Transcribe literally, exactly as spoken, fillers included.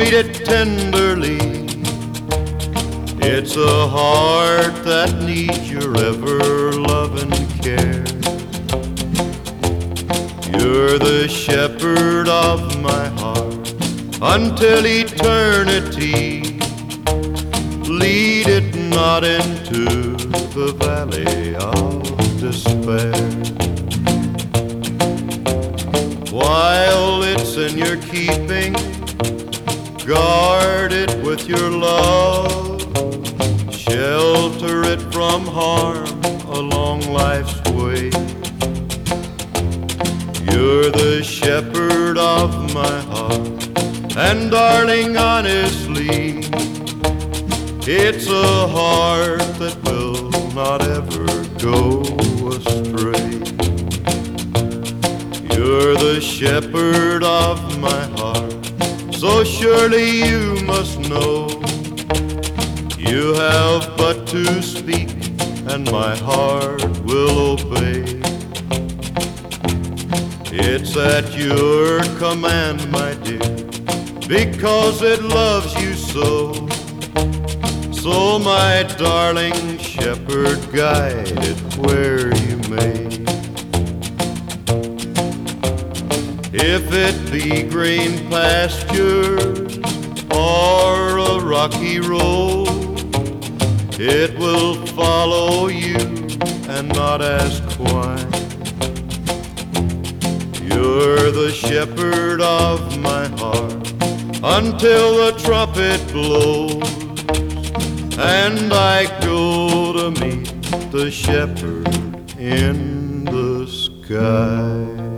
treat it tenderly. It's a heart that needs your ever-loving care. You're the shepherd of my heart until eternity. Lead it not into the valley of despair. While it's in your keeping, guard it with your love. Shelter it from harm along life's way. You're the shepherd of my heart, and darling, honestly, it's a heart that will not ever go astray. You're the shepherd of my heart, so surely you must know. You have but to speak, and my heart will obey. It's at your command, my dear, because it loves you so. So, my darling shepherd, guide it where you may. If it be green pastures or a rocky road, it will follow you and not ask why. You're the shepherd of my heart until the trumpet blows, and I go to meet the shepherd in the sky.